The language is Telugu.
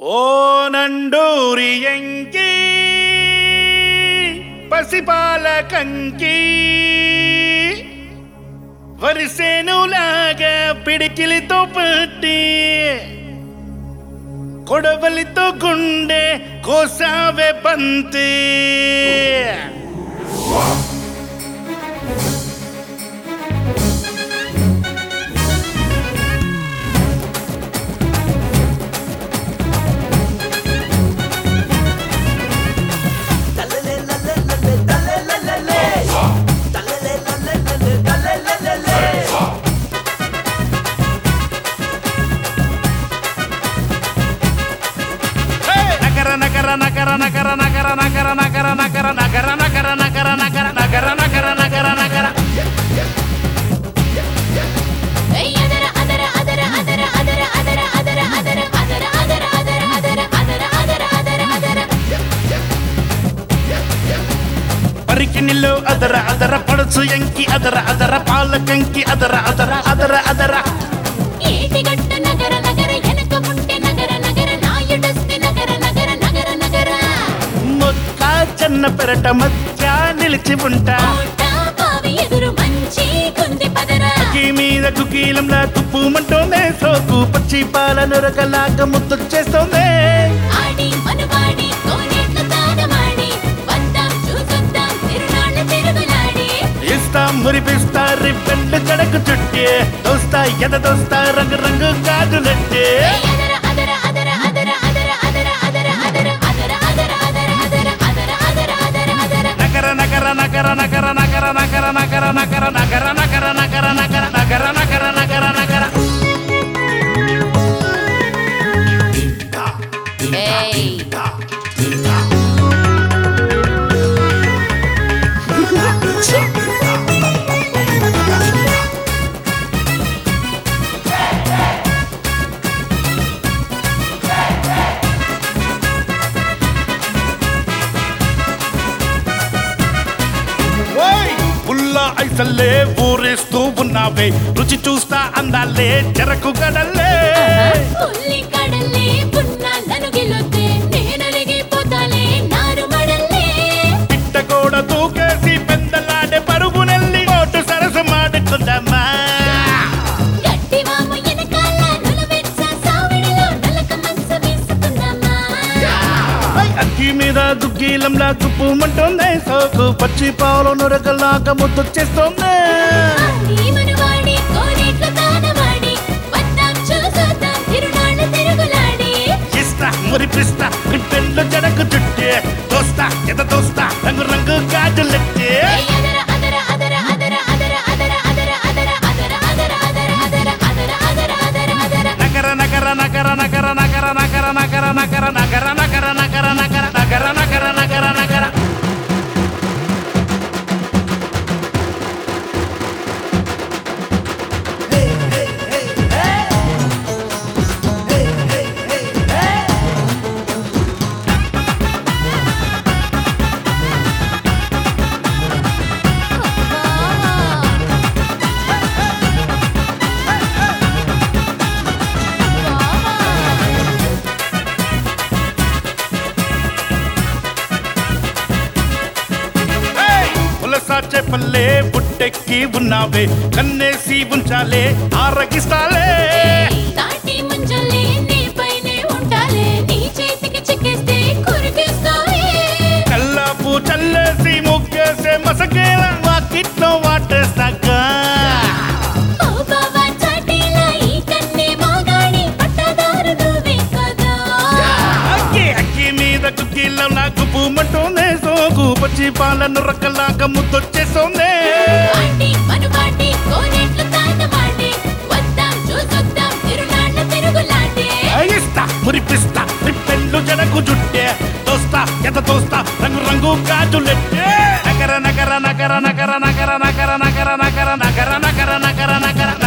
ఓ నండూరి ఎంకి పసిపాల కంకి వరిసేనులాగా పిడికిలితో పట్టి కొడవలితో గుండె కోసావే బంతి పరికినిలో అదర అదర పడుచు ఎంకి అదర అదర పాలకంకి అదర అదర అదర అదర ఏటిగట్ట నగర నగర ఎనక ముంటే నగర నగర నాయుడస్తి నగర నగర నగర నగర మొక్క చెన్న పెరట మధ్య నిలిచి ఉంటా బావి ఎదురు మంచి కుంది పదరా మీద కుకీలంలా తుప్పుమంటోందే సోకు పచ్చి పాలను రకలాగా ముద్దొచ్చేస్తోందే ఆడి మనవాడి కోనేట్ల తానమాడి వద్దాం చూసొద్దాం తిరునాళ్ళ తిరుగులాడి ఇస్తాం మురిపిస్తా రిబ్బెండ్ జడకు చుట్టే దోస్తా ఎద దోస్తా రంగు రంగు గాజులెట్టే అదర అదర అదర అదర అదర అదర అదర అదర అదర అదర అదర అదర అదర అదర అదర అదర నగర నగర నగర నగర నగర నగర నగర నగర నగర నగర నగర నగర నగర నగర నగర నగర ఏయ్ ఐసల్లే ఊరేస్తూ ఉన్నావే రుచి చూస్తా అందాలే చెరకు గడల్లే ఉల్లి కడల్లే పున్న ననుగిలొద్దే నేనలిగిపోతాలే నారు మడల్లే పిట్టగోడ దూకేసి పెందలాడే పరుగు నెల్లి ఓటు సరస మాడుకుందామా గట్టివాము ఎనకాల నులవెచ్చ సావిడిలో నలక మంచ వేసుకుందామా అక్కి మీద దుగ్గీలంలా తుప్పుమంటోందే సోకు పచ్చి పావులు నొరకలాగా ముద్దొచ్చేస్తోందే ఆడి మనవాడి కోనేట్ల తానవాడి వద్దాం చూసొద్దాం తిరునాళ్ళ తిరుగులాడి ఇస్తా మురిపిస్తా రిబ్బెండ్లు జడకు చుట్టే దోస్తా ఎద దోస్తా రంగు రంగు గాజులెట్టే అదర అదర అదర అదర అదర అదర అదర అదర అదర అదర అదర అదర అదర అదర అదర అదర నగర నగర నగర నగర నగర నగర నగర నగర నగర నగర నగర నగర నగర నగర నగర నగర పులసాచే పల్లె బుట్టెక్కి ఉన్నావే కన్నేసి ఉంచాలే ఆరగిస్తాలే తాటి ముంజలే నీ పైనే ఉంటాలే నీ చేతికి చిక్కేస్తే కొరికేస్తావే కల్లాపు చల్లేసి ముగ్గేసే మసకేల వాకిట్లో వాటేస్తాక ఓ బావా చాటీలా ఈ కన్నే మాగాడి పట్టదారు నువ్వే కదా అక్కి అక్కి మీద కుక్కీలో నాకు పూమంటోందే సోకు పచ్చి పాలను రక్కలాగా ముద్దొచ్చేస్తోందే వాటి మనువాటి కోనేట్ల తానవాడి వద్దాం చూసొద్దాం తిరునాళ్ళ తిరుగులాడి ఇస్తా మురిపిస్తా రిబ్బెండ్లు జడకు జుట్టే దోస్తా ఎద దోస్తా రంగు రంగు గాజులెట్టే నగర నగర నగర నగర నగర నగర నగర నగర నగర నగర నగర నగర